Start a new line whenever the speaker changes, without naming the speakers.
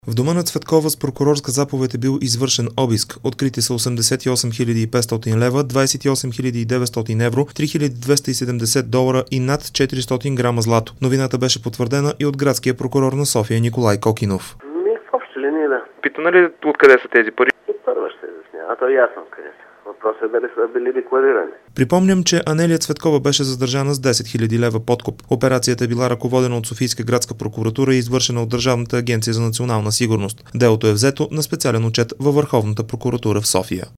В дома на Цветкова с прокурорска заповед е бил извършен обиск. Открити са 88 500 лева, 28 900 евро, 3270 долара и над 400 грама злато. Новината беше потвърдена и от градския прокурор на София Николай Кокинов.
В общи линии, да.
Питана ли откъде са тези пари?
Първо ще изясня, а то е ясно къде са. Въпросът е дали са били декларирани.
Припомням, че Анелия Цветкова беше задържана с 10 000 лева подкуп. Операцията е била ръководена от Софийска градска прокуратура и извършена от Държавната агенция за национална сигурност. Делото е взето на специален отчет във Върховната прокуратура в София.